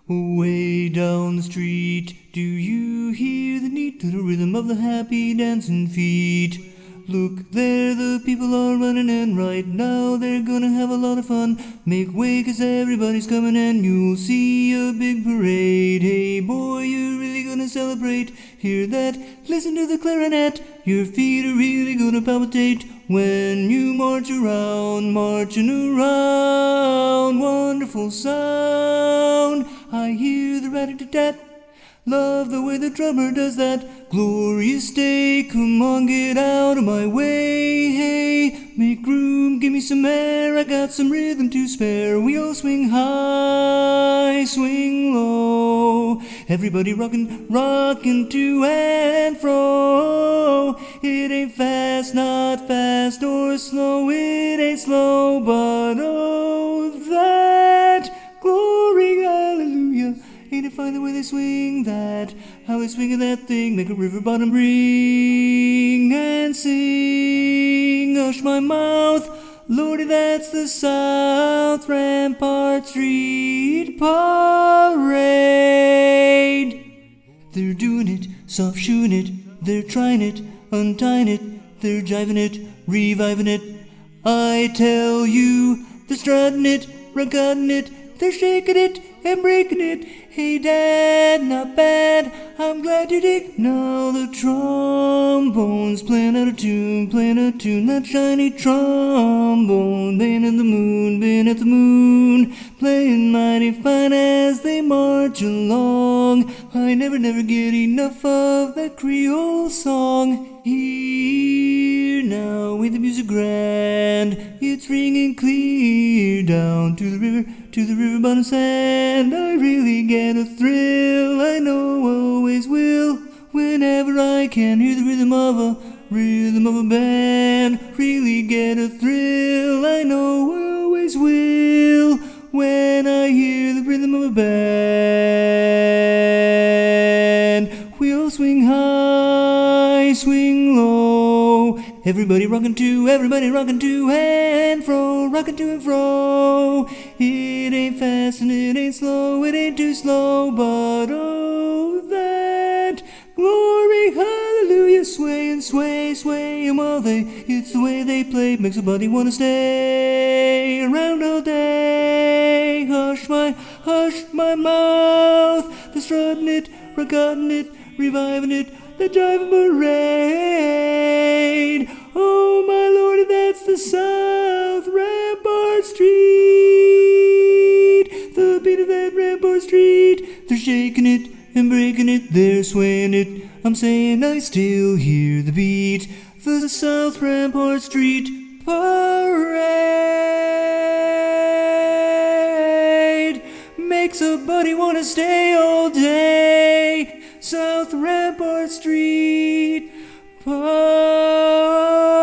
Way down the street, do you hear the neat little rhythm of the happy dancing feet? Look there, the people are running, and right now they're gonna have a lot of fun. Make way, 'cause everybody's coming, and you'll see a big parade. Hey boy, you're really gonna celebrate. Hear that? Listen to the clarinet. Your feet are really gonna palpitate when you march around, marching around. Wonderful sound. I hear the rat-a-tat-tat. Love the way the drummer does that. Glorious day, come on, get out of my way. Hey, make room, give me some air. I got some rhythm to spare. We all swing high, swing low. Everybody rockin', rockin' to and fro. It ain't fast, not fast or slow. It ain't slow, but oh, that glory, hallelujah. Ain't it fine the way they swing that? How they swing that thing, make a river bottom ring and sing. Hush my mouth, Lordy, that's the South Rampart Street Parade. They're doing it, soft shoeing it, they're trying it, untying it, they're jiving it, reviving it. I tell you, they're strutting it, rockin' it, they're shaking it and breaking it. Hey Dad, not bad, I'm glad you dig. Now the trombone's playing out a tune, that shiny trombone. Been at the moon, playing mighty fine as they march along. I never get enough of that Creole song. Hear now with the music grand, it's ringing clear down to the river bottom sand. I really get a thrill, I know I always will, whenever I can hear the rhythm of a band. Really get a thrill, I know I always will, when I hear the rhythm of a band. We all swing high, swing low. Everybody rockin' to and fro, rockin' to and fro. It ain't fast and it ain't slow, it ain't too slow, but oh, that glory, hallelujah. Sway and sway, sway, and while it's the way they play, makes a body wanna stay around all day. Hush my mouth, they're strutting it, rockin' it, reviving it, the jive parade. Oh my Lordy, that's the South Rampart Street. The beat of that Rampart Street. They're shaking it and breaking it, they're swaying it. I'm saying I still hear the beat. The South Rampart Street Parade makes a buddy wanna stay all day. South Rampart Street Parade.